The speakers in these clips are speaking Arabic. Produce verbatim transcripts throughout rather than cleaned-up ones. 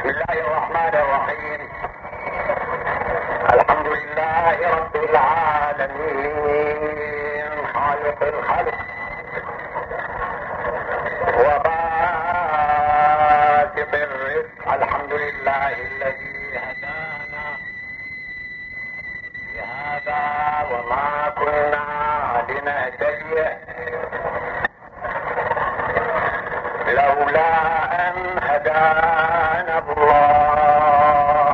بسم الله الرحمن الرحيم. الحمد لله رب العالمين خالق الخلق وباسط الرزق. الحمد لله الذي هدانا لهذا وما كنا لنهتدي لولا أن هدانا الله.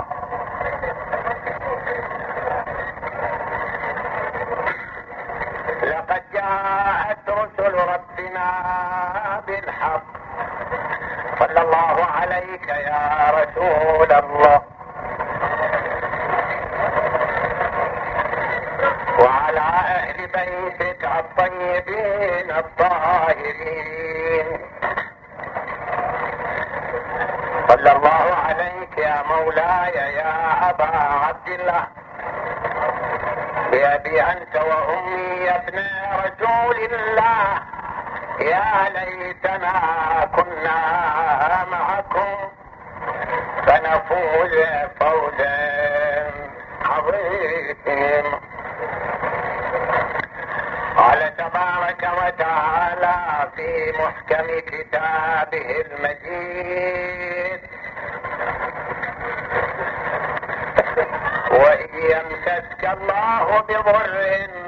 لقد جاءت رسل ربنا بالحق. صلى الله عليك يا رسول الله وعلى أهل بيتك الطيبين الطاهرين. صلى الله عليك يا مولاي يا أبا عبد الله بأبي أنت وأمي يا ابن رسول الله. يا ليتنا كنا معكم فنفوز فوزا عظيما. قال تبارك وتعالى في محكم كتابه المجيد: وإن يمسسك الله بضر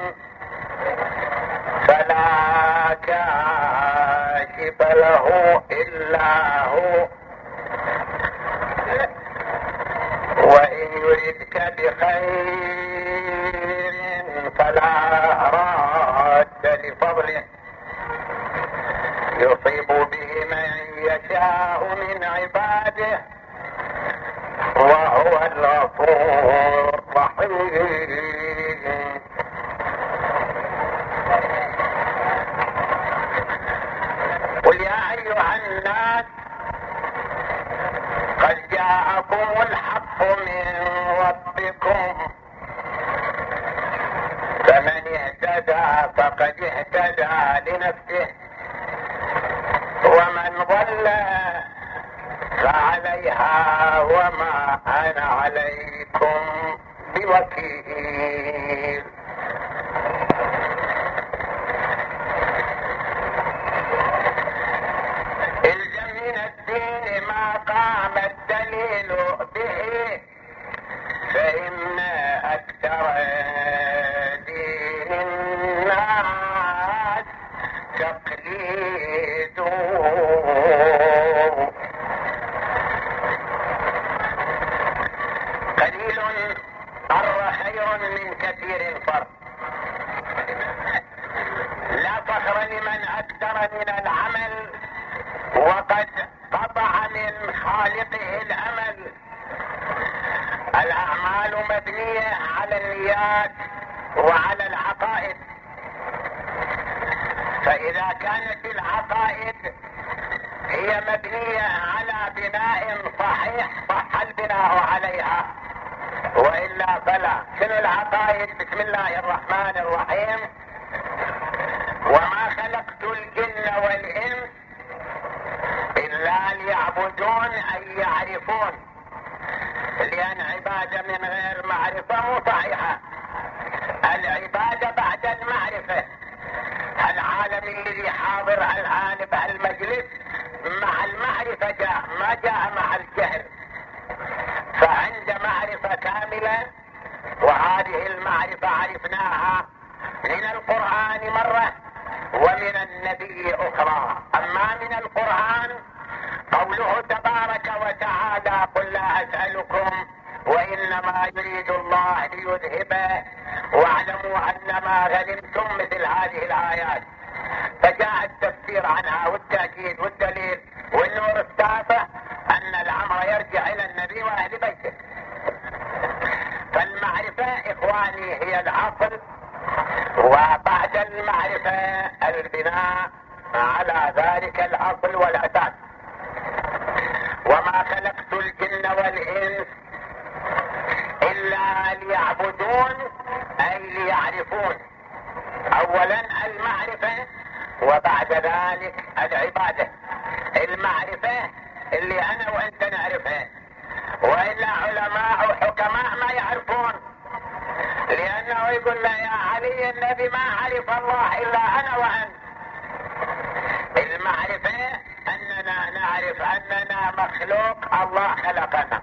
فلا كاشف له إلا هو، وإن يردك بخير فلا راد لفضله يصيب به من يشاء من عباده وهو الغفور الرحيم. قل يا أيها الناس قد جاءكم الحق من ربكم فمن اهتدى فقد اهتدى لنفسه ومن ضل فعليها وما أنا عليكم بوكيل. الزم من الدين ما قام الدليل به فإن أكثر دين الناس تقليده. قليل قر خير من كثير فر. لا فخر لمن أكثر من العمل وقد قطع من خالقه الأمل. الأعمال مبنية على النيات وعلى العقائد، فإذا كانت العقائد هي مبنية على بناء صحيح صح البناء عليها، وإلا فلا. شنو العقائد؟ بسم الله الرحمن الرحيم: وما خلقت الجن والإنس إلا ليعبدون أي يعرفون، لأن عبادة من غير معرفة مو صحيحة. العبادة بعد المعرفة. العالم الذي حاضر الآن بهالمجلس مع المعرفة جاء، ما جاء مع الجهل. فعند معرفة كاملة، وهذه المعرفة عرفناها من القرآن مرة ومن النبي أخرى. أما من القرآن قوله تبارك وتعالى: قل لا أسألكم وإنما يريد الله ليذهبه واعلموا أن ما غنمتم، مثل هذه الآيات. فجاء التفسير عنها والتأكيد والدليل والنور السابع أن الأمر يرجع إلى النبي وأهل بيته. فالمعرفة إخواني هي الأصل، وبعد المعرفة البناء على ذلك الأصل والأساس. وما خلقت الجن والإنس إلا ليعبدون أي ليعرفون. أولا المعرفة وبعد ذلك العبادة. المعرفة اللي أنا وأنت نعرفها ما يعرفون، لأنه يقول له يا علي النبي ما عرف الله إلا أنا وأنت. المعرفة أننا نعرف أننا مخلوق الله خلقنا،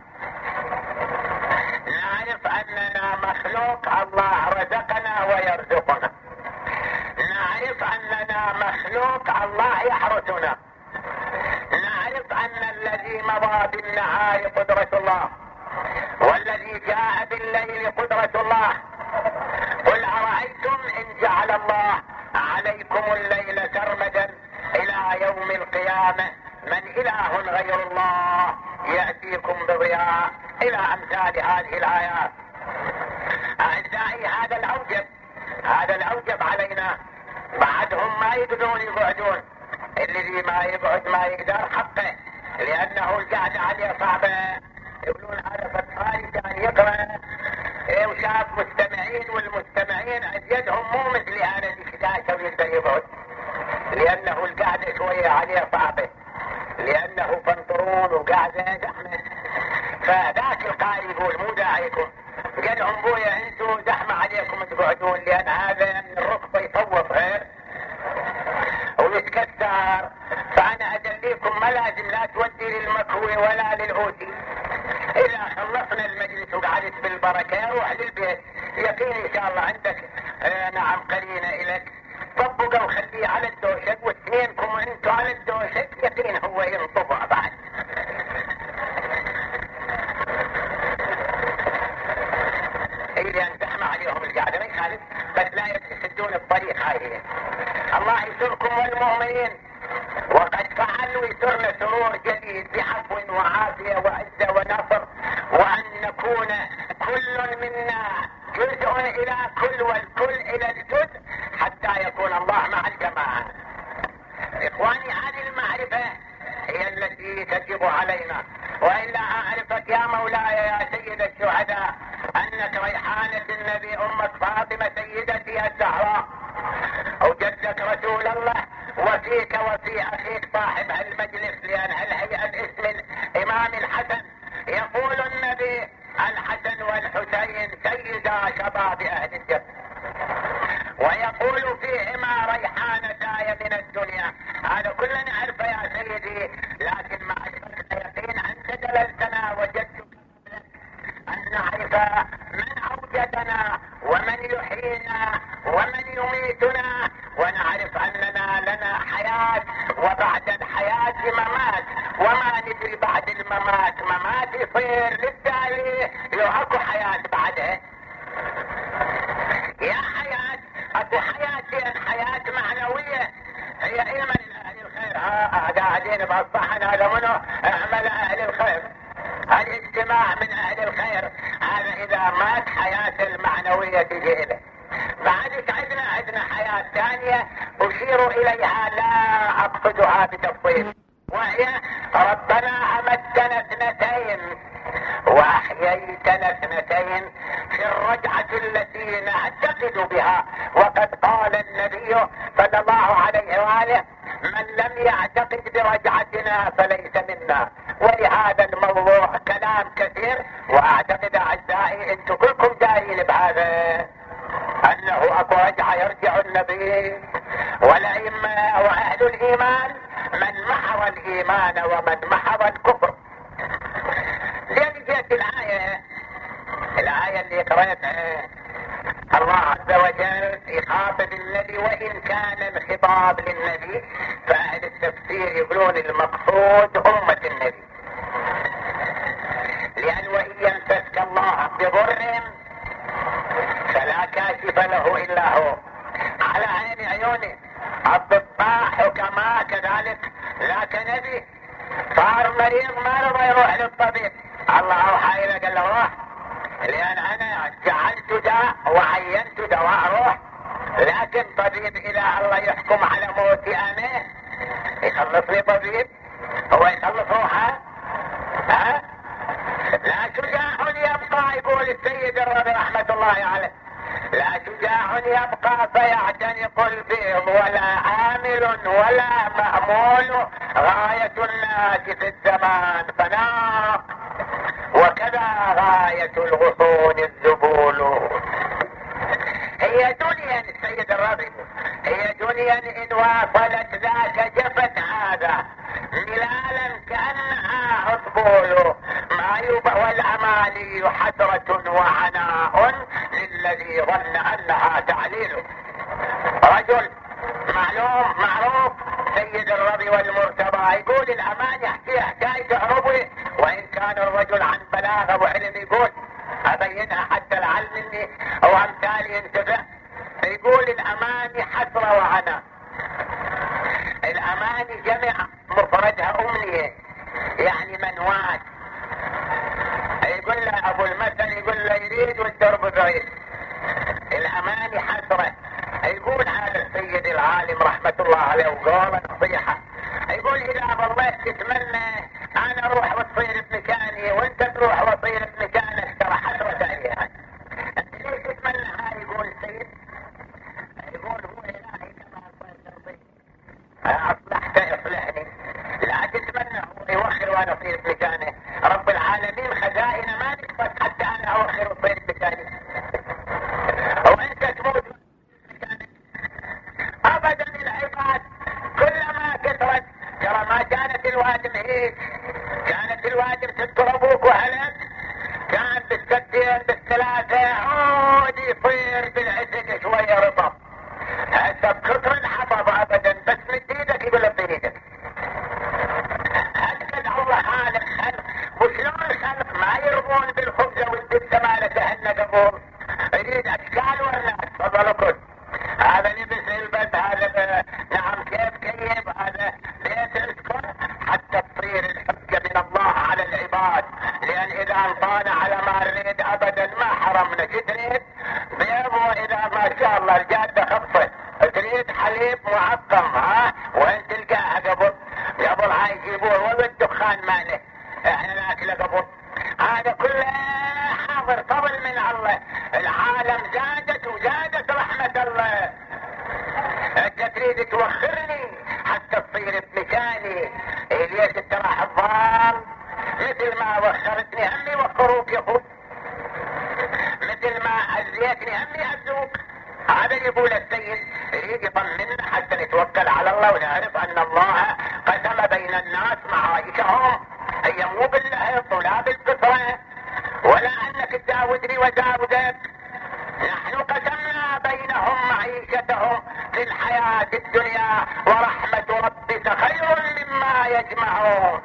نعرف أننا مخلوق الله رزقنا ويرزقنا، نعرف أننا مخلوق الله يحرسنا، نعرف أن الذي مضى بالنهار قدرة الله والذي جاء بالليل قدرة الله. قل أرأيتم إن جعل الله عليكم الليل سرمدا إلى يوم القيامة من إله غير الله يأتيكم بضياء، إلى أمثال هذه الآيات. أعزائي هذا الأوجب، هذا الأوجب علينا. بعدهم ما يقدرون يقعدون، الذي ما يقعد ما يقدر حقه، لأنه القعدة عليه صعبة. يقولون هذا فتفاري كان يقرأ وشاف مستمعين، والمستمعين يدهم مو مثل هذا اللي كداشة ويقدر يقعد، لأنه القعدة شوية عليه صعبة، لأنه فنطرون وقعدة زحمة. فذاك القارئ يقول مو داعيكم، قال لهم بويا انتوا زحمة عليكم تقعدون، لأن هذا من الركبة يطوف غير ويتكسر. فأنا أدليكم ما لازم لا تودي للمكوي ولا للأوتي. إذا خلصنا المجلس وقعدت بالبركة روح للبيت، يقين إن شاء الله عندك آه نعم قرينة إلك، طبقوا وخليه على الدوشك، واثنينكم انتوا على الدوشك يقين هو ينطبع بعد. إذا انزحمة عليهم القعدة ما يخالف، بس لا يسدون الطريق. هاي الله يسركم والمؤمنين، وقد فعل ويسرنا سرور جديد بعفو وعافية وعزة ونصر، وأن نكون كل منا جزء إلى كل والكل إلى الجزء حتى يكون الله مع الجماعة. إخواني هذه المعرفة هي التي تجب علينا، وإلا أعرفك يا مولاي يا سيد الشهداء أنك ريحانة النبي أمك فاطمة سيدتي الزهراء وجدك رسول الله، وفيك وفي أخيك صاحب المجلس، لأن الهيئة باسم الإمام الحسن. يقول النبي الحسن والحسين سيدا شباب أهل الجنة، ويقول فيهما ريحانتاي من الدنيا. هذا كلنا نعرفه يا سيدي، لكن مع اليقين أنت دللتنا وجدتك أن نعرف من أوجدنا ومن يحيينا ومن يميتنا، ونعرف أننا لنا حياة وبعد الحياة ممات، وما ندري بعد الممات ممات يصير للتالي لو أكو حياة بعدها. يا حياة أكو حياة حياة معنوية هي علما لأهل الخير. ها قاعدين بأصبحنا هذا منه اعمل أهل الخير، الاجتماع من أهل الخير. هذا إذا مات حياة المعنوية تجي إليه. بعد عندنا عندنا حياة ثانية أشير إليها لا أقصدها بتفصيل، وهي ربنا أمتنا اثنتين وأحييتنا اثنتين في الرجعة التي نعتقد بها. وقد قال النبي صلى الله عليه وآله من لم يعتقد برجعتنا فليس منا. ولهذا الموضوع كلام كثير، وأعتقد أعزائي أنتم كلكم دارين بهذا، أنه أكو رجعة يرجع النبي والأئمة وأهل الإيمان من محض الإيمان ومن محض الكفر. لأن جاءت الآية الآية اللي قرأتها الله عز وجل يخاطب النبي، وإن كان الخطاب للنبي فأهل التفسير يقولون المقصود أمة النبي، لأن وإن يمسسك الله بضر فلا كاشف له إلا هو. على عين عيوني الضباء حكماء كذلك، لكن نبي صار مريض ما رضى يروح للطبيب، الله أوحى إليه قال له روح، لأن أنا جعلت داء وعينت دواء روح. لكن طبيب إذا الله يحكم على موتي أنا يخلص لي طبيب، هو يخلص روحه؟ ها؟ لا شجاع يبقى، يقول السيد الربيع رحمة الله عليه، لا شجاع يبقى فيعتنق البيض ولا عامل ولا مأمول، غاية الناس في الزمان فناق. وكذا غاية الغصون الذبول. هي دنيا السيد الربيع، هي دنيا إن واصلت ذاك جفت هذا ملالا كأنها عصبول. ما يبقى والأماني حسرة وعناء للذي ظن أنها تعليل. رجل معلوم معروف سيد الربي والمرتضى يقول الأمان يحكي حكاية تعربي، وإن كان الرجل عن بلاغة وعلم يقول أبينها حتى العلم مني أو أمثالي ينتفع. يقول الأمان حسرة وعناء. الأمان جمع مفردها أمنية يعني منوات. يقول له أبو المثل يقول له يريد والدرب بعيد. الأمان حسرة. يقول هذا السيد العالم رحمة الله عليه وقال نصيحة، يقول إذا ظليت تتمنى أنا أروح وتصير بمكاني وأنت تروح وتصير بمكانك ترى حسرة عليها. أنت ليش تتمنى هاي؟ يقول السيد يقول هو إلهي كما أصلحت أصلحت اصلحني. لا تتمنى هو يوخر وأنا أصير بمكانه. رب العالمين خزائن ما نكفت حتى أنا أوخر وأصير بمكاني، وأنت تموت ابدا. العباد كلما كثرت ترى ما كانت الوادم هيك، كانت الوادم تضربوك وهلك كان بالستين بالثلاثة عود يصير بالعسل شوية رطب. هسه بكثر الحطب ابدا بس مد ايدك يقول لك بايدك. هكذا الله خالق خلق. وشلون الخلق ما يرمون بالخبزة والدبسة مالتهن قبور، يريد اشكال والناس. تفضلوا هذا لبس البس، هذا نعم كيف كيف، هذا بيت السكن حتى تصير الحجة من الله على العباد. لأن إذا انطانا على ما نريد أبدا ما حرمنا. شو تريد؟ بيضوا إذا ما شاء الله الجادة خبصة، تريد حليب معقم ها وين تلقاها قبل قبل هاي يجيبوه والدخان ماله احنا ناكله قبل. هذا كله حاضر طبل من الله. العالم زادت وزادت رحمة الله. انت تريد توخرني حتى تصير بمكاني. ليش انت راح الضال؟ مثل ما وخرتني هم يوخروك يا اخوي، مثل ما عزيتني هم يعزوك. هذا اللي يقول السيد يريد يطمنا حتى نتوكل على الله ونعرف ان الله قسم بين الناس معايشهم. هي مو باللهط ولا بالكثرة ولا انك تداودني وداودك. نحن قسمنا بينهم معيشتهم في الحياة الدنيا ورحمة ربك خير مما يجمعون.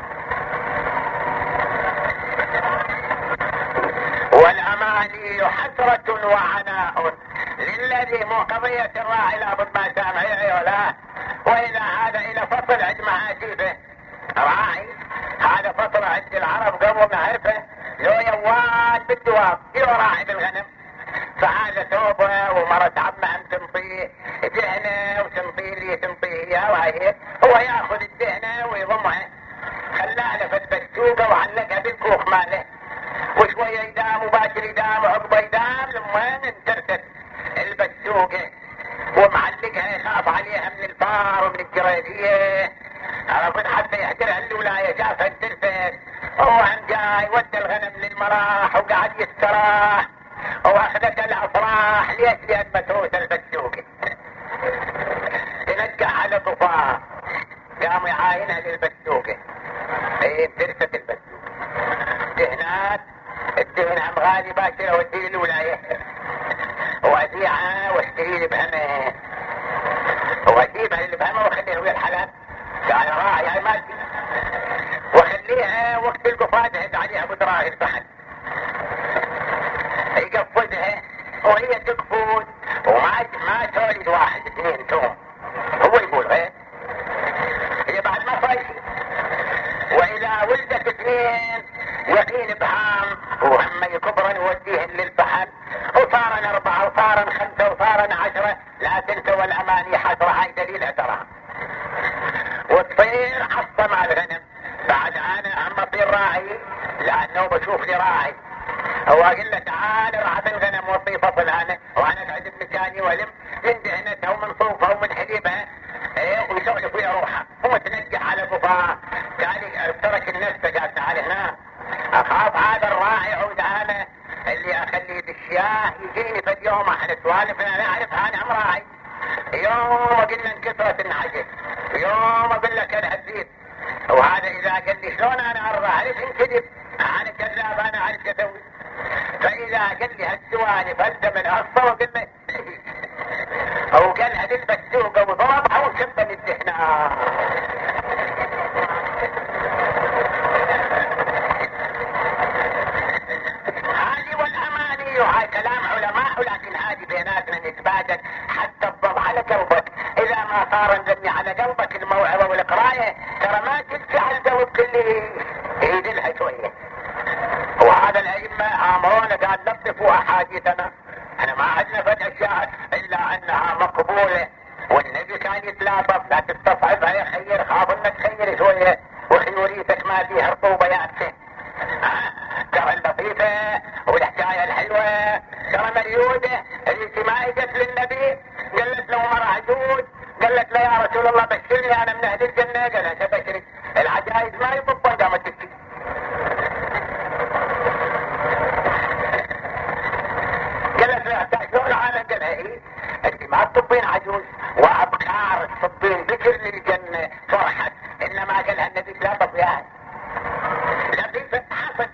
والأماني حسرة وعناء للذي مو قضية الراعي لابد ما سامعي ولا. وإذا هذا إلى فصل عند معاجيبه راعي، هذا فصل عند العرب قبل نعرفه لو يوان بالدواب يو راعي بالغنم. فهذا ثوبه ومرة عمه هم تنطيه دهنه وتنطيه لي تنطيه اياه وهي هو ياخذ الدهنه ويضمها خلاها في البستوقه وعلقها بالكوخ ماله وشويه يدام وباكر يدام وعقبه يدام لما انترست البستوقه ومعلقها يخاف عليها من الفار ومن الجريديه. عرفت حتى يحجرها الولايه شافها انترست. هو هم جاي ودى الغنم للمراح وقعد يستراح واخذت الافراح. ليش؟ لان متروس البستوقه تنجح على طفاه قاموا يعاينها للبستوقه. هي درست البستوقه دهنات الدهن هم غالي باكره وديه الولايه واديعها واشتري لي بهمه واجيبها للبهمه واخليها ويا الحلال. قال راعي هاي مالتي واخليها وقت القفاد هد عليها بدراهي البحر يقفزها وهي تقفز وما ما تولد واحد اثنين توم. هو يقول غير هي بعد ما صايش. واذا ولدت اثنين يقين بهام وهم يكبرن يوديهن للبحر وصارن اربعه وصارن خمسه وصارن عشره. لا تنسوا الاماني حسره. هاي دليلها ترى. وتصير عصا مع الغنم. بعد انا هم اصير راعي لانه بشوف لي راعي. هو قال له تعال راح بالغنم وطي فصل انا وانا قاعد بمكاني ولم من دهنتها ومن صوفها ومن حليبها ايه ويسولف ويا روحها ومتنجح على قفاه. قال ترك النفس قال تعال هنا اخاف هذا الراعي عود انا اللي اخليه بالشياه يجيني في اليوم احنا سوالف انا اعرف انا ام راعي. يوم اقول له انكسرت النعجه، يوم اقول لك انا هزيد، وهذا اذا قال لي شلون انا ارضى اعرف انكذب انا كذاب انا اعرف اسوي. فاذا قال لي هالسوالف الزم القصه وقل له او قال هذل بسوقه وضربها وشبه الدهنا. هذه والاماني وهاي كلام علماء، ولكن هذه بيناتنا نتبادل حتى تضل على قلبك. اذا ما صار نزلني على قلبك الموعظه والقرايه ترى ما تلجع الجواب كله يدلها شويه. وهذا الائمه امرونا قال نصفوا احاديثنا، احنا ما عندنا فد اشياء الا انها مقبوله، والنبي كان يتلاطف لا تستصعبها يا خير، خاف انك تخير شويه وخيوريتك ما فيها رطوبه يابسه. ترى اللطيفه والحكايه الحلوه ترى مريوده. اللي ما اجت للنبي قالت له مرة عجوز قالت له يا رسول الله بشرني انا من اهل الجنه، قال انت بشري العجائز ما يطبقون قامت تبكي. قالت له شلون العالم؟ قال ايه انت ما تطبين عجوز وابكار تطبين بكر للجنه فرحت، انما قالها النبي لا تطبيان لطيفه حسد.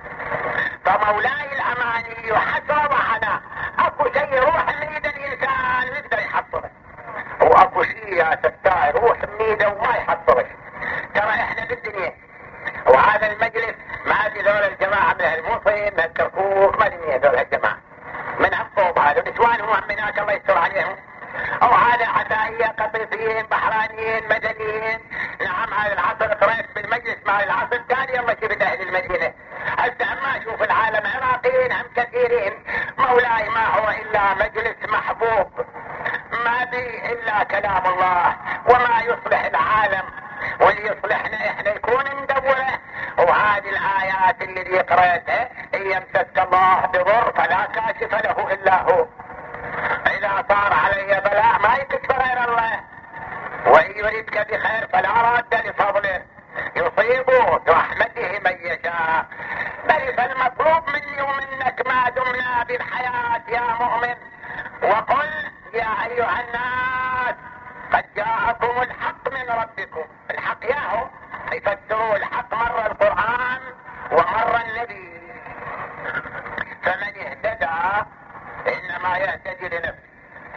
فمولاي الاماني حسر وحنا اكو شيء يروح من ايد الانسان يقدر يحصله، واكو شيء يا ستار يروح من ايده وما يحصله. ترى احنا بالدنيا وهذا المجلس ما ادري ذول الجماعه من الموصل من الكركوك ما ادري ذول الجماعه من الصوب هذا نسوانهم ومناك الله يستر عليهم، او هذا عدائيه قطيفيين بحرانيين مدنيين. نعم هذا العصر قريت بالمجلس مع العصر الثاني الله شفت اهل المدينه. هسه ما اشوف العالم عراقيين هم كثيرين. مولاي ما هو الا مجلس محبوب ما بي الا كلام الله وما يصلح العالم، واللي يصلحنا احنا يكون ندوره. وهذه الايات اللي قريتها ان يمسك الله بضر فلا كاشف له الا هو، اذا صار علي بلاء ما يكشف غير الله، وان يريدك بخير فلا راد لفضله يصيب برحمته من يشاء. بل فالمطلوب مني ومنك ما دمنا بالحياة يا مؤمن وقل يا ايها الناس قد جاءكم الحق من ربكم. الحق ياهو يفسروا الحق مرة القرآن ومرة النبي. فمن اهتدى انما يهتدي لنفسه،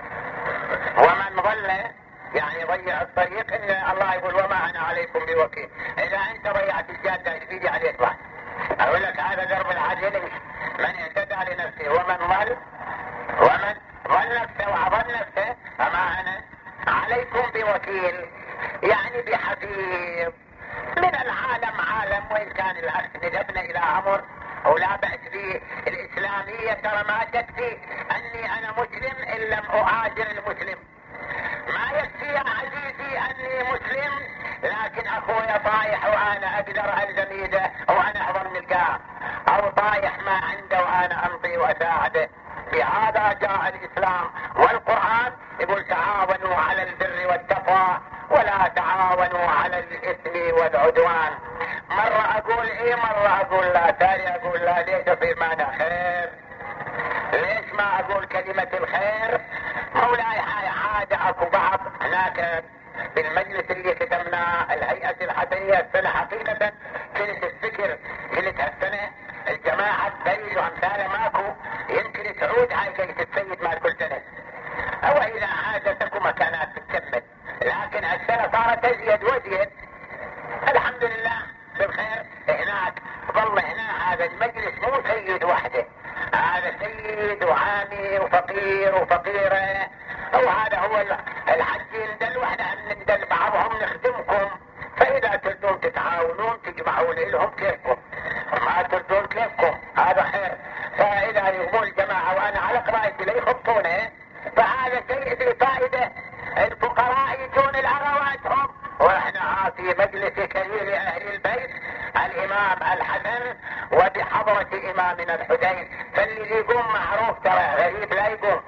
ومن ضل يعني ضيع الطريق ان الله يقول وما انا عليكم بوكيل. اذا انت ضيعت الجاده ايش بيجي عليك واحد؟ اقول لك هذا درب العدل. من اهتدى لنفسه ومن ضل ومن ضل نفسه وعضل نفسه فما انا عليكم بوكيل، يعني بحفيظ. من العالم عالم، وان كان الاخ ندبنا الى امر ولا بأس به. الاسلاميه ترى ما تكفي اني انا مسلم ان لم اهاجر المسلم، ما يكفي يا عزيزي اني مسلم لكن اخويا طايح وانا اقدر الزم ايده وانا احضر نلقاه، او طايح ما عنده وانا امضي واساعده. بهذا جاء الاسلام والقرآن يقول تعاونوا على البر والتقوى ولا تعاونوا على الاثم والعدوان. مرة اقول ايه مرة اقول لا، تالي اقول لا. ليش يصير معنا خير؟ ليش ما اقول كلمة الخير؟ مولاي هاي عادة اكو بعض هناك بالمجلس اللي ختمناه الهيئة الحسنية السنة حقيقة كنت الفكر كنت هالسنة الجماعة بيج وامثاله ماكو، يمكن تعود هاي جيش السيد مال كل سنة، او اذا عادتكم مكانات تكمل، لكن هالسنة صارت ازيد وازيد. الحمد لله بالخير. هناك ظل هنا هذا المجلس مو سيد وحده، هذا سيد وعامي وفقير وفقيرة، وهذا هو الحج يندل واحنا ندل بعضهم نخدمكم. فاذا تردون تتعاونون تجمعون لهم كيفكم، ما تردون كيفكم هذا خير. فاذا يقومون الجماعة وانا على قراءتي لا يخطونه فهذا شيء ذي فائدة. الفقراء يجون العرواتهم، واحنا في مجلس كبير اهل البيت الامام الحسن وبحضرة امامنا الحسين، فاللي يقوم معروف ترى غريب لا يقوم،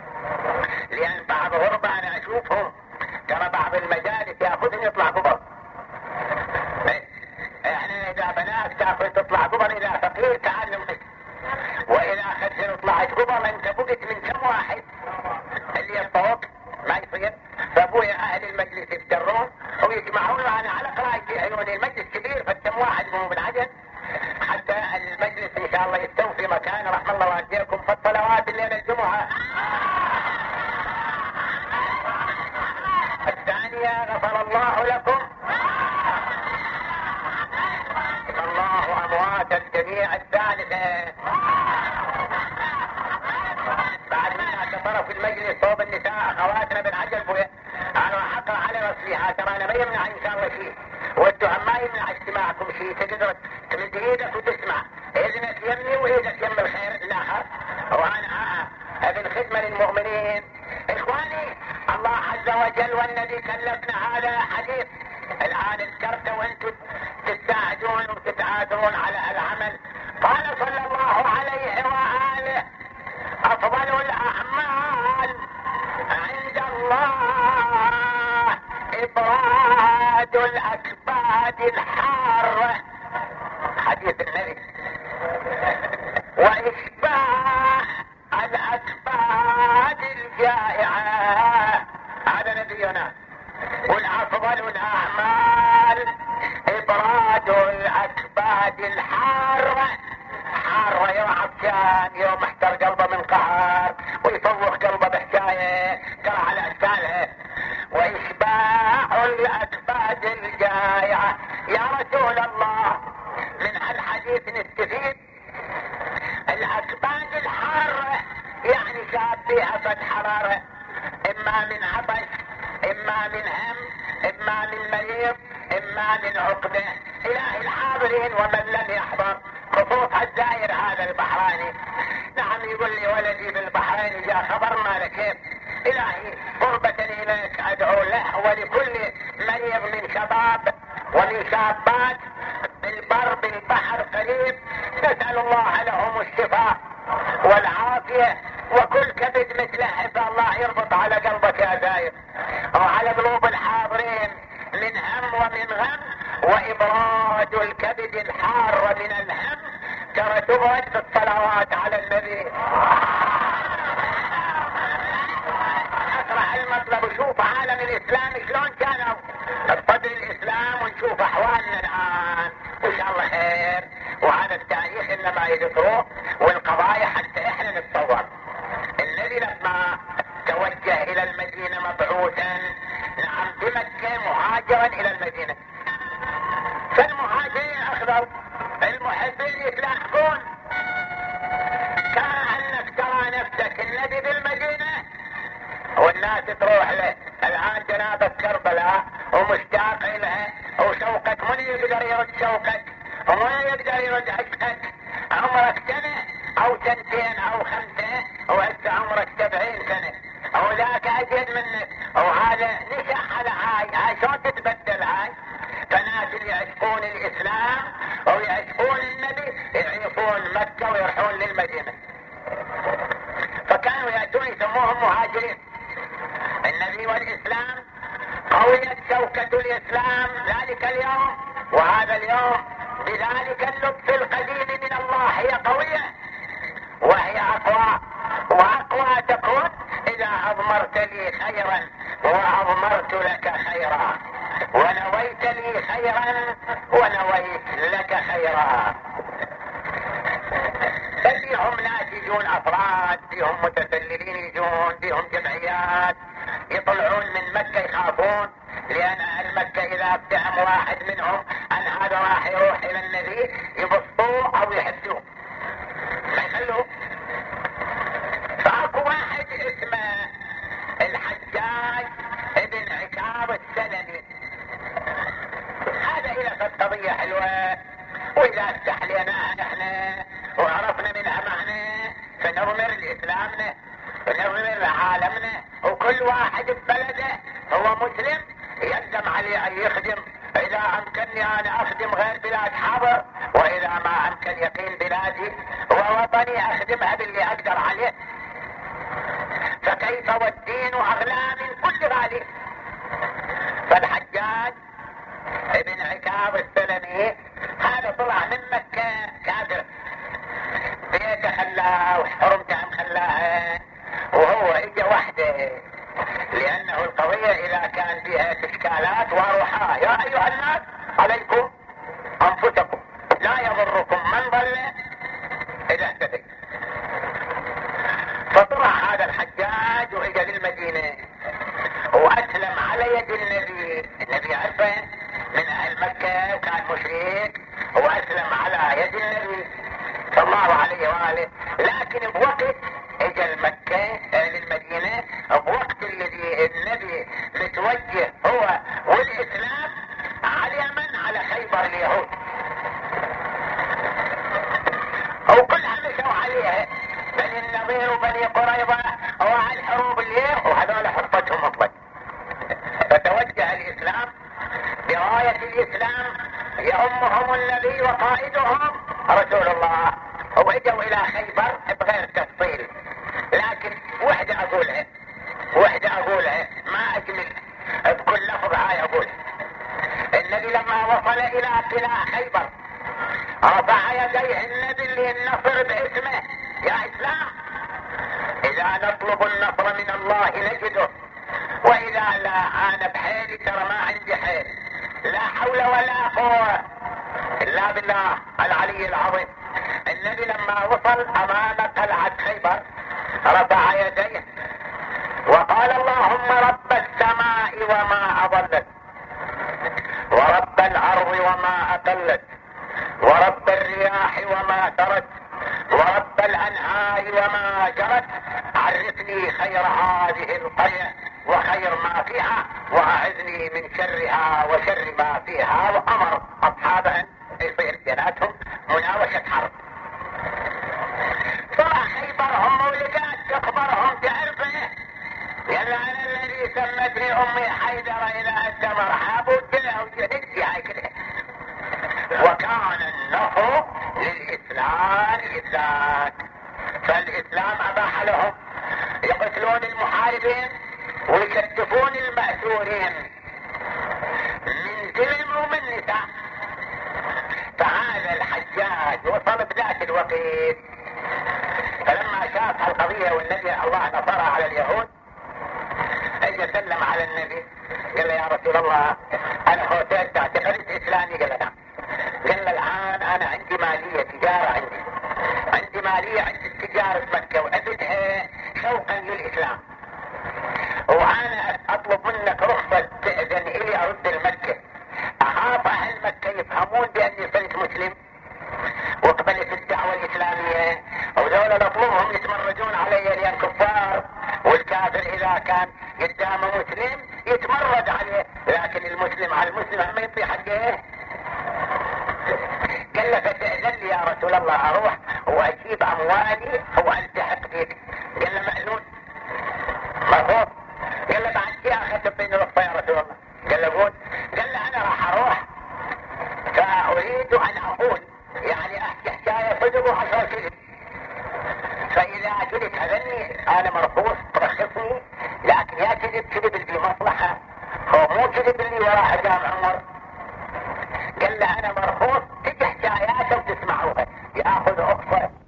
لان بعض غربة انا اشوفهم ترى بعض المجالس ياخذهم يطلع قبض. احنا اذا إذا بناك تاكل تطلع قبر، إذا فقير تعلم بك، وإذا خسر طلعت قبر أنت بقت من كم واحد اللي يطوق ما يصير. فأبويا أهل المجلس يفترون ويجمعون، وأنا على قرايتي عيوني المجلس كبير فكم واحد مو بالعدد، حتى المجلس إن شاء الله يستوي في مكان رحم الله والديكم في الصلوات الليلة الجمعة. الثانية غفر الله لكم، الله أموات الجميع. الثالثة بعد ما كفر في المجلس صوب النساء أخواتنا بالعجل بويا، أنا أقرأ على رسليها ترى أنا ما يمنع إن شاء الله شيء، والدعاء ما يمنع اجتماعكم شيء، تقدر تمد إيدك وتسمع، إذنك يمني وإيدك يم الخير الآخر، وأنا هذه الخدمة للمؤمنين. إخواني الله عز وجل والنبي كلفنا هذا حديث الآن ذكرته وأنتم تساعدون وتتعاذرون على العمل. قال صلى الله عليه وآله أفضل الأعمال عند الله إبراد الأكباد الحارة، حديث النبي، وإشباع الأكباد الجائعة، هذا نبينا. والأفضل الأعمال إبراد الأكباد الحارة، حارة يوم عطشان، يوم محتر قلبه من قهر ويفوق قلبه بحكاية ترى على أشكالها. وإشباع الأكباد الجائعة. يا رسول الله من هالحديث نستفيد الأكباد الحارة يعني شاب فيها فد حرارة، إما من عطش، إما من هم، إما من مريض، إما من عقدة. إلهي الحاضرين ومن لم يحضر، خصوصا الزائر هذا البحراني، نعم يقول لي ولدي بالبحرين جاء خبر ما كيف. إلهي قربة إليك أدعو له ولكل مريض من شباب ومن شابات بالبر بالبحر قريب، نسأل الله لهم الشفاء والعافية، وكل كبد مثله فالله يربط على قلبك يا زايد وعلى قلوب الحاضرين من هم ومن غم. وإبراد الكبد الحار من الهم ترى تبرد بالصلوات على النبي. أسرع المطلب وشوف عالم الإسلام شلون كانوا بصدر الإسلام، ونشوف أحوالنا الآن وإن شاء الله خير. وهذا التاريخ إنما يذكروه والقضايا حتى إحنا نتصور. النبي لما توجه إلى المدينة مبعوثا، نعم بمكة مهاجرا إلى المدينة، فالمهاجرين أخذوا المحبين يتلاحقون، كأنك ترى نفسك النبي بالمدينة والناس تروح له. الآن جنابة كربلاء ومشتاق لها وشوقك، من يقدر يرد شوقك ومن يقدر يرد عشقك؟ عمرك سنة أو سنتين أو خمسة، وهسه عمرك سبعين سنة، أو ذاك أجد منك، وهذا نشأ على هاي. هاي شلون تتبدل هاي؟ فناس اللي يعشقون الإسلام ويعشقون النبي يعرفون مكة ويروحون للمدينة، فكانوا يأتون يسموهم مهاجرين. النبي والإسلام قويت شوكة الإسلام ذلك اليوم، وهذا اليوم بذلك اللطف القديم من الله هي قوية، وهي أقوى وأقوى تكون إذا أضمرت لي خيرا وأضمرت لك خيرا، ونويت لي خيرا ونويت لك خيرا. فيهم ناس يجون أفراد، فيهم متسللين يجون، فيهم جمعيات يطلعون من مكة يخافون، لأن أهل مكة إذا ابتهم واحد منهم أن هذا راح يروح إلى النبي يبصوه أو يحسوه ما يخلوه. فأكو واحد اسمه الحجاج ابن عكاب السلمي، هذا إلى قضية حلوة، وإذا استحليناها نحن وعرفنا منها معنى فنضمر لإسلامنا ونضمر لعالمنا، وكل واحد ببلده هو مسلم يقدم عليه أن يخدم. إذا أمكنني أنا أخدم غير بلاد حاضر، وإذا ما أمكن يقين بلادي ووطني أخدمها باللي أقدر عليه. فكيف والدين أغلى من كل غالي. فالحجاج ابن عكاب السلمي هذا طلع من مكة كافر، بيته خلاه وحرمته خلاها، وهو اجى وحده، لانه القضية اذا كان فيها اشكالات واضحة. يا ايها الناس عليكم انفسكم لا يضركم من ضل اذا اهتديت. فطلع هذا الحجاج واجى للمدينة واسلم على يد النبي. النبي عرفه من اهل مكة وكان مشرك، واسلم على يد النبي صلى الله عليه وآله. لكن بوقت اجى المكة للمدينة، بوقت الذي النبي متوجه هو والاسلام على من على خيبر اليهود، وكلها مشوا عليها بني النضير وبني قريظة وعلى الحروب اليوم، وهذول حطتهم مطلق. فتوجه الاسلام براية الاسلام يأمهم النبي وقائدهم رسول الله، واجوا الى خيبر بغير تفصيل. لكن وحدة اقولها وحدة اقولها ما اجمل بكل لفظ هاي اقولها. النبي لما وصل الى قلاع خيبر رفع يديه النبي للنصر باسمه: يا اسلام اذا نطلب النصر من الله نجده، واذا لا انا بحيلي ترى ما عندي حيل، لا حول ولا قوة الا بالله العلي العظيم. النبي لما وصل امام قلعة خيبر رفع يديه وقال: اللهم رب السماء وما اضلت، ورب الارض وما اقلت، ورب الرياح وما سرت، ورب الانهار وما جرت، عرفني خير هذه القرية وخير ما فيها، واعذني من شرها وشر ما فيها. وامر اصحابه ان يصير بيناتهم مناوشة حرب. طلع خيبر هم ولقات تخبرهم تعرفه، قال: انا الذي سمتني امي حيدر الى انت مرحب وجهدتي هاي كلها. وكان النصر للاسلام اذاك، فالاسلام اباح لهم يقتلون المحاربين ويكتفون المأسورين من ظلم ومن نساء. فهذا الحجاج وصل بذات الوقت، فلما شاف القضية والنبي الله نصرها على اليهود اجى سلم على النبي قال له: يا رسول الله انا خوتين تعتقدت اسلامي؟ قال له: نعم. قال له: الان انا عندي مالية تجارة، عندي عندي مالية عندي التجارة في مكة وأبدها شوقا للإسلام، وأنا أطلب منك رخصة تأذن إلي أرد المكة. أخاف أهل مكة يفهمون بأني صرت مسلم وقبلت الدعوة الإسلامية، ودولة نطلبهم يتمردون علي لأن كفار، والكافر إذا كان قدامه مسلم يتمرد عليه، لكن المسلم على المسلم ما يطيح حقه. قال له: فتأذن لي يا رسول الله أروح وأجيب أموالي وألتحق بك؟ قال له: مأذون مرفوض. قال له: بعد شيء أخذت بين رخصة يا رسول الله؟ قال له: قول. قال له: أنا راح أروح فأريد أن أقول يعني أحكي حكاية صدق وعشرة كذب، فإذا قلت أذني أنا مرفوض ترخصني، لكن يا كذب كذب اللي مصلحة، هو مو كذب اللي وراء جامع عمر. قال له: أنا مرفوض